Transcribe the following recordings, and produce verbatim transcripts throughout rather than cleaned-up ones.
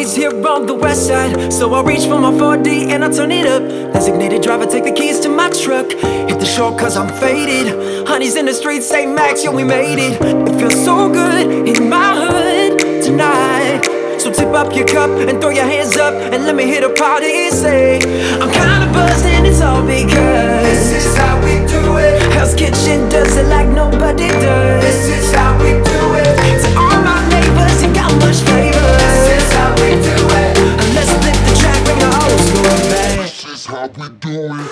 party's here on the west side, so I reach for my four D and I turn it up. Designated driver, take the keys to my truck. Hit the shore cause I'm faded. Honey's in the streets, say Max, yo, we made it. It feels so good in my hood tonight. So tip up your cup and throw your hands up and let me hit a party and say I'm kinda buzzed and it's all because this is how we do it. Hell's Kitchen does it like nobody does. This is how we do it. To all my neighbors, you got much flavor. This is how we do it. Let's flip the track, bring the old school back. This is how we do it.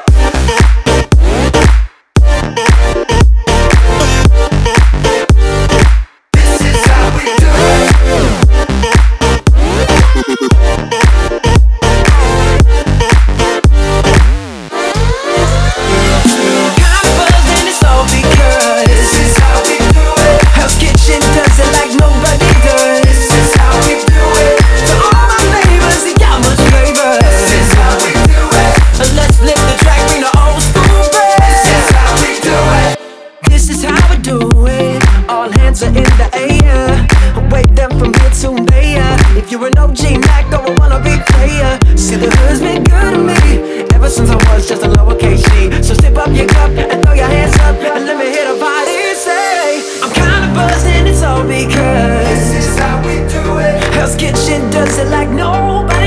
In the air, wave them from here to there. If you're an O G Mac or a wannabe player, see the hood's been good to me ever since I was just a lowercase G. So step up your cup and throw your hands up and let me hit a party and say I'm kinda buzzed and it's all because this is how we do it. Hell's Kitchen does it like nobody.